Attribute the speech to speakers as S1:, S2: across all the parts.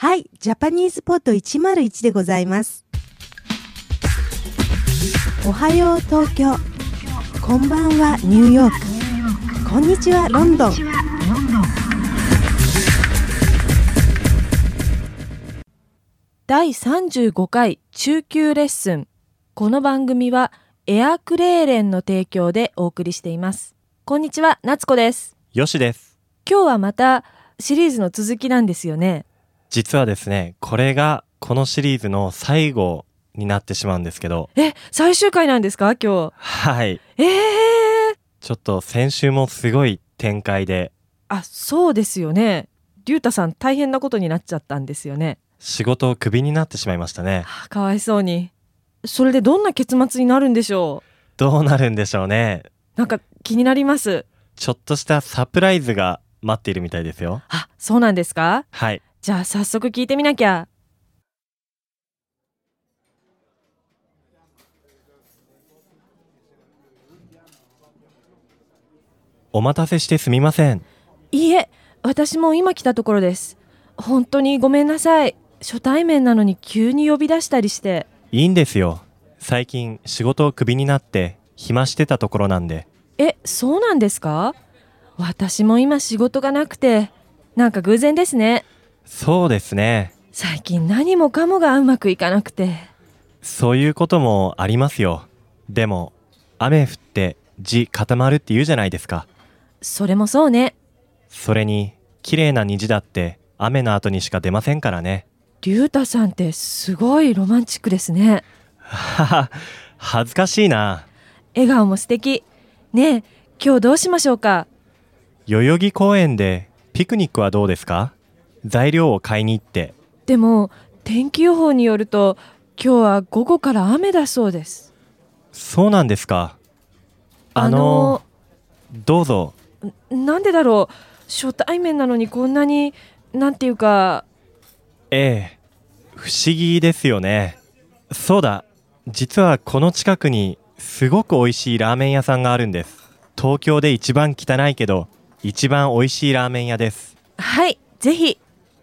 S1: はい、ジャパニーズポット101でございます。おはよう東京、こんばんはニューヨーク、こんにちはロンドン。
S2: 第35回中級レッスン。この番組はエアクレーレンの提供でお送りしています。こんにちは、夏子です。
S3: よしです。
S2: 今日はまたシリーズの続きなんですよね。
S3: 実はですね、これがこのシリーズの最後になってしまうんですけど。
S2: 最終回なんですか、今日。
S3: はい。ちょっと先週もすごい展開で。
S2: そうですよね。龍太さん大変なことになっちゃったんですよね。
S3: 仕事をクビになってしまいましたね。
S2: かわいそうに。それでどんな結末になるんでしょう。
S3: どうなるんでしょうね。
S2: なんか気になります。
S3: ちょっとしたサプライズが待っているみたいですよ。
S2: そうなんですか。
S3: はい。
S2: じゃあ早速聞いてみなきゃ。
S3: お待たせしてすみません。
S2: いいえ、私も今来たところです。本当にごめんなさい。初対面なのに急に呼び出したりして。
S3: いいんですよ。最近仕事をクビになって暇してたところなんで。
S2: そうなんですか。私も今仕事がなくて、なんか偶然ですね。
S3: そうですね。
S2: 最近何もかもがうまくいかなくて。
S3: そういうこともありますよ。でも雨降って地固まるって言うじゃないですか。
S2: それもそうね。
S3: それに綺麗な虹だって雨の後にしか出ませんからね。
S2: 龍太さんってすごいロマンチックですね。
S3: 恥ずかしいな。
S2: 笑顔も素敵ね。え、今日どうしましょうか。
S3: 代々木公園でピクニックはどうですか。材料を買いに行って。
S2: でも天気予報によると今日は午後から雨だそうです。
S3: そうなんですか。どうぞ。
S2: なんでだろう。初対面なのにこんなになんていうか。
S3: 不思議ですよね。そうだ、実はこの近くにすごく美味しいラーメン屋さんがあるんです。東京で一番汚いけど一番美味しいラーメン屋です。
S2: はい、ぜひ。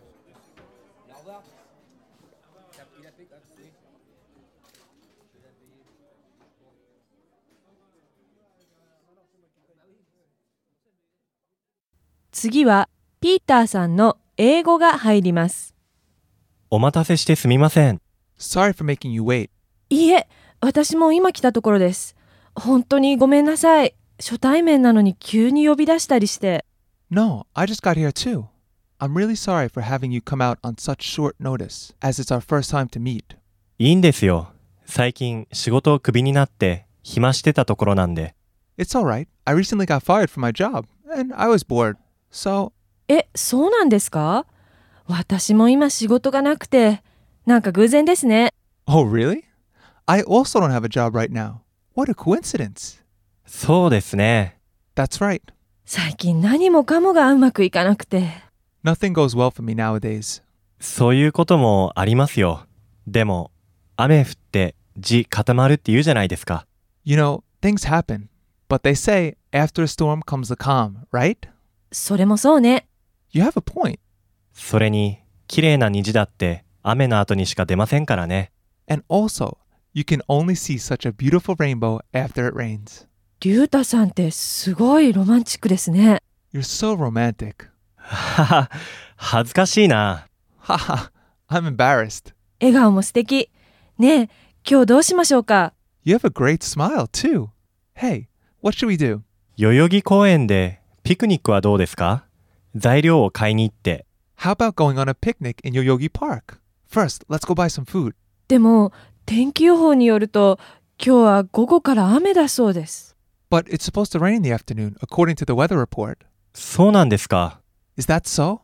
S2: 次はピーターさんの英語が入ります。
S3: お待たせしてすみません。
S4: Sorry for making you wait.
S2: いいえ、私も今来たところです。本当にごめんなさい。初対面なのに急に呼び出したりして。
S4: No, I just got here too. I'm really sorry for having you come out on such short notice, as it's our first time to meet.
S3: いいんですよ。最近仕事をクビになって暇してたところなんで。
S4: It's alright. I recently got fired from my job, and I was bored. So,
S2: そうなんですか。私も今仕事がなくて、なんか偶然ですね。
S4: oh really? I also don't have a job right now. What a coincidence.
S3: そうですね。
S4: That's right.
S2: 最近何もかもがうまくいかなくて。
S4: Nothing goes well for me nowadays.
S3: そういうこともありますよ。でも雨降って地固まるって言うじゃないですか。
S4: You know, things happen, but they say after a storm comes a calm, right?
S2: それもそうね。
S4: You have a point.
S3: それに綺麗な虹だって雨の後にしか出ませんからね。
S4: And also, you can only see such a beautiful rainbow after it rains.
S2: 龍太さんってすごいロマンチックですね。
S4: You're so romantic.
S3: 恥ずかしいな。
S4: Haha, I'm embarrassed.
S2: 笑顔も素敵ね。え、今日どうしましょうか。
S4: You have a great smile, too. Hey, what should we do?
S3: 代々木公園でピクニックはどうですか。材料を買いに行って。
S4: How about going on a picnic in Yoyogi Park? First, let's go buy some food.
S2: でも天気予報によると今日は午後から雨だそうです。
S4: But it's supposed to rain in the afternoon, according to the weather report.
S3: そうなんですか。
S4: Is that so?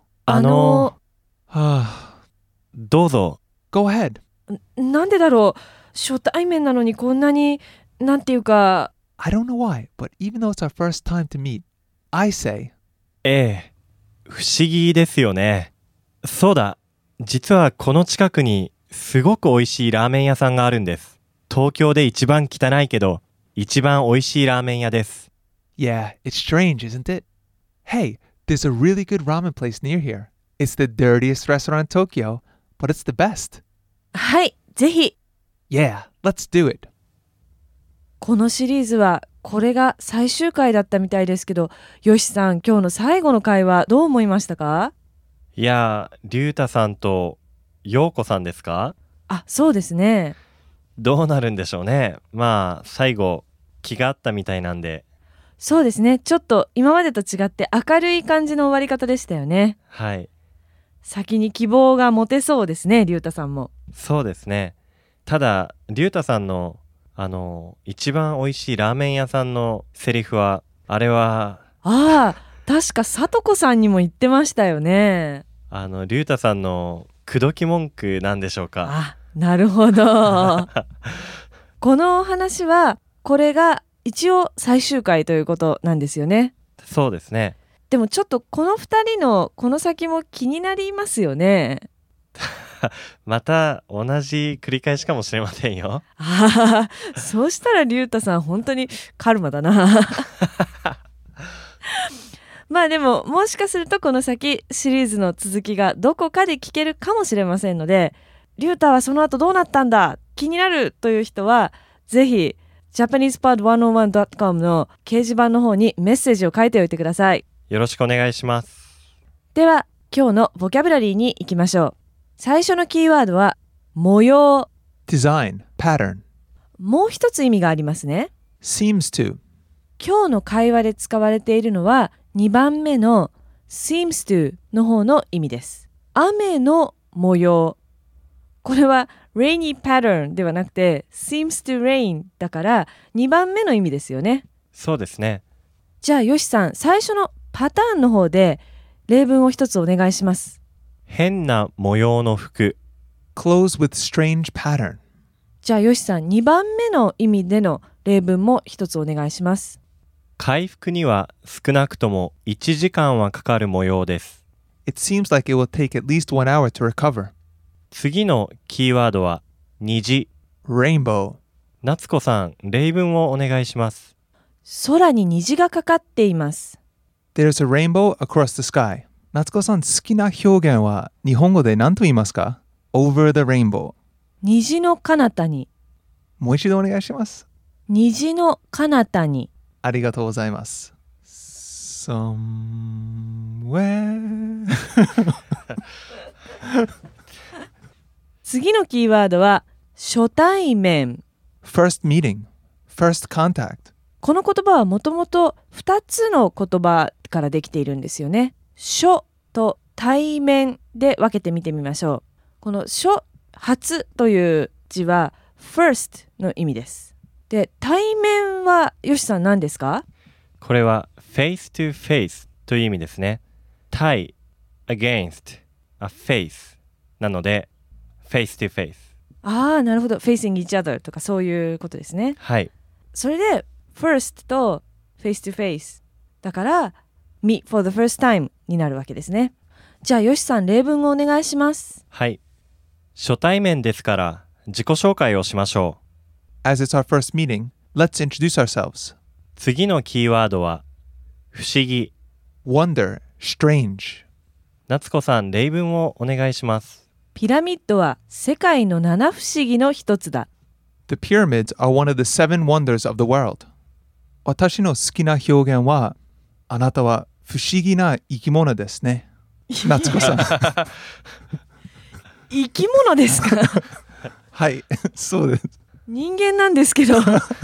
S3: どうぞ。
S4: Go ahead.
S2: なんでだろう。初対面なのにこんなになんていうか。
S4: I don't know why, but even though it's our first time to meet, I say,
S3: 不思議ですよね。そうだ、実はこの近くにすごく美味しいラーメン屋さんがあるんです。東京で一番汚いけど一番美味しいラーメン屋です。
S4: Yeah, it's strange, isn't it? Hey, there's a really good ramen place near here, It's the dirtiest restaurant in Tokyo, but it's the best.
S2: はい、ぜひ。
S4: Yeah, let's do it.
S2: このシリーズはこれが最終回だったみたいですけど、よしさん、今日の最後の回はどう思いましたか？
S3: いやー、リュウタさんとヨウコさんですか？
S2: あ、そうですね。
S3: どうなるんでしょうね。まあ最後気があったみたいなんで。
S2: そうですね。ちょっと今までと違って明るい感じの終わり方でしたよね。
S3: はい、
S2: 先に希望が持てそうですね、リュウタさんも。
S3: そうですね。ただリュウタさんの一番美味しいラーメン屋さんのセリフは、あれは
S2: ああ、確かさとこさんにも言ってましたよね。
S3: リュウタさんの口説き文句なんでしょうか。
S2: あ、なるほど。このお話はこれが一応最終回ということなんですよね。
S3: そうですね。
S2: でもちょっとこの2人のこの先も気になりますよね。
S3: また同じ繰り返しかもしれませんよ。
S2: ああ、そうしたらリュウタさん本当にカルマだな。まあでももしかするとこの先シリーズの続きがどこかで聞けるかもしれませんので、リュウタはその後どうなったんだ気になるという人はぜひ JapanesePod101.com の掲示板の方にメッセージを書いておいてください。
S3: よろしくお願いします。
S2: では今日のボキャブラリーに行きましょう。最初のキーワードは模様。
S4: Design, pattern.
S2: もう一つ意味がありますね。
S4: Seems to.
S2: 今日の会話で使われているのは2番目の seems to の方の意味です。雨の模様。これは rainy pattern ではなくて seems to rain だから2番目の意味ですよね。
S3: そうですね。
S2: じゃあよしさん、最初のパターンの方で例文を一つお願いします。
S3: 変な模様の服。
S4: Clothes with strange pattern.
S2: じゃあよしさん、2番目の意味での例文も一つお願いします。
S3: 回復には少なくとも1時間はかかる模様です。
S4: It seems like it will take at least 1 hour to recover.
S3: 次のキーワードは虹。
S4: Rainbow.
S3: 夏子さん、例文をお願いします。
S2: 空に虹がかかっています。
S4: There's a rainbow across the sky. 夏子さん、好きな表現は日本語で何と言いますか？ Over the rainbow.
S2: 虹の彼方に。
S4: もう一度お願いします。
S2: 虹の彼方に。
S4: ありがとうございます。Somewhere.
S2: 次のキーワードは初対面。
S4: First meeting. First contact.
S2: この言葉はもともと2つの言葉からできているんですよね。初と対面で分けてみてみましょう。この初、初という字は first の意味です。で、対面はよしさん何ですか？
S3: これは face to face という意味ですね。対 against a face なので face to face。
S2: ああ、なるほど。facing each other とかそういうことですね。
S3: はい。
S2: それで first と face to face だから meet for the first time になるわけですね。じゃあよしさん、例文をお願いします。
S3: はい。初対面ですから自己紹介をしましょう。
S4: As it's our first meeting, let's introduce ourselves.
S3: 次のキーワードは不思議。
S4: Wonder, strange.
S3: 夏子さん、例文をお願いします。
S2: ピラミッドは世界の七不思議の一つだ。
S4: The pyramids are one of the 7 wonders of the world. 私の好きな表現は、あなたは不思議な生き物ですね。夏子さん。
S2: 生き物ですか？
S4: はい、そうです。
S2: 人間なんですけど。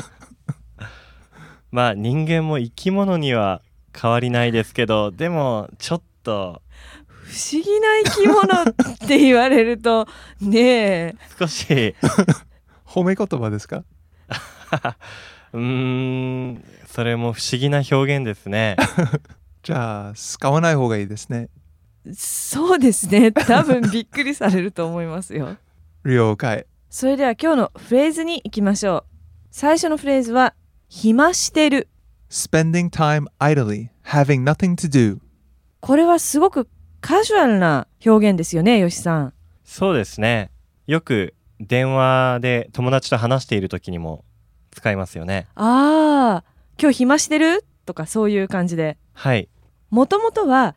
S3: まあ人間も生き物には変わりないですけど、でもちょっと
S2: 不思議な生き物って言われるとねえ、
S3: 少し
S4: 褒め言葉ですか？
S3: それも不思議な表現ですね。
S4: じゃあ使わない方がいいですね。
S2: そうですね。多分びっくりされると思いますよ。
S4: 了解。
S2: それでは今日のフレーズに行きましょう。最初のフレーズは暇してる。
S4: Spending time idly, having nothing to do.
S2: これはすごくカジュアルな表現ですよね、よしさん。
S3: そうですね。よく電話で友達と話している時にも使いますよね。
S2: ああ、今日暇してるとかそういう感じで。
S3: はい。
S2: もともとは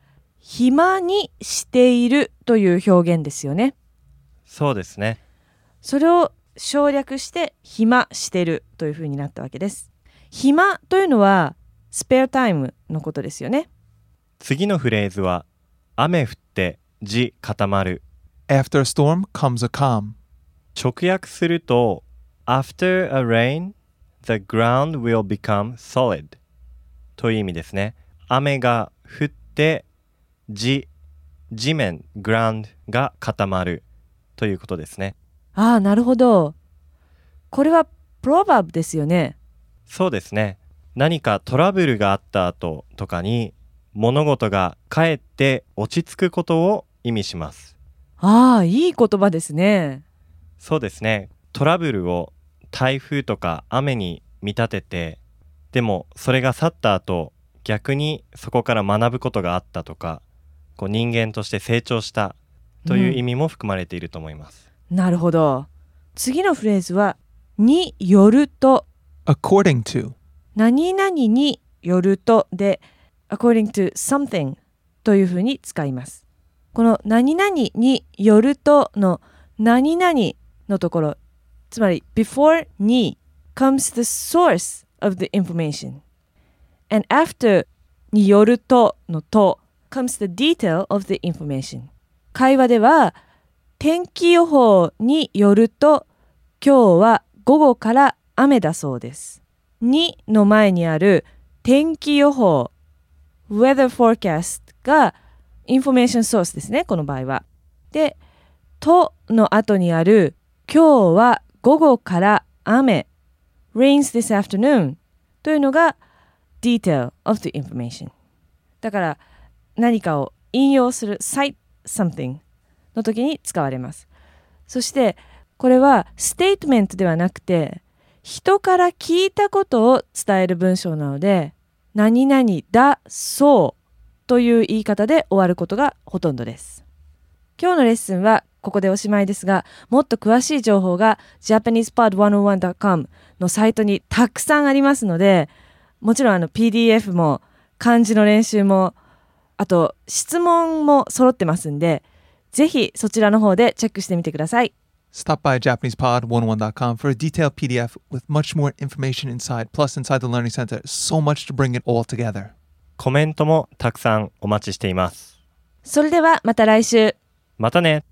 S2: 暇にしているという表現ですよね。
S3: そうですね。
S2: それを省略して暇してるというふうになったわけです。暇というのはスペアタイムのことですよね。
S3: 次のフレーズは雨降って地固まる。
S4: After a storm comes a calm.
S3: 直訳すると After a rain, the ground will become solid という意味ですね。雨が降って地面 ground が固まるということですね。
S2: ああ、なるほど。これはプロバブですよね。
S3: そうですね。何かトラブルがあった後とかに物事がかえって落ち着くことを意味します。
S2: ああ、いい言葉ですね。
S3: そうですね。トラブルを台風とか雨に見立てて、でもそれが去った後、逆にそこから学ぶことがあったとか、こう人間として成長したという意味も含まれていると思います。
S2: なるほど。次のフレーズはによると、
S4: According to.
S2: 何々によるとで according to something というふうに使います。この何々によるとの何々のところ、つまり before に comes the source of the information and after によるとのと comes the detail of the information。 会話では天気予報によると今日は午後から雨だそうです。にの前にある天気予報 weather forecast がインフォメーションソースですね、この場合は。で、との後にある今日は午後から雨 rains this afternoon というのが detail of the information。 だから何かを引用する cite something の時に使われます。そしてこれはステートメントではなくて人から聞いたことを伝える文章なので、何々だそうという言い方で終わることがほとんどです。今日のレッスンはここでおしまいですが、もっと詳しい情報が JapanesePod101.com のサイトにたくさんありますので、もちろんPDF も漢字の練習も、あと質問も揃ってますんで、ぜひそちらの方でチェックしてみてください。
S4: Stop by JapanesePod101.com for a detailed PDF with much more information inside. Plus, inside the Learning Center, so much to bring it all together.
S3: コメントもたくさんお待ちしています。
S2: それではまた来週。
S3: またね。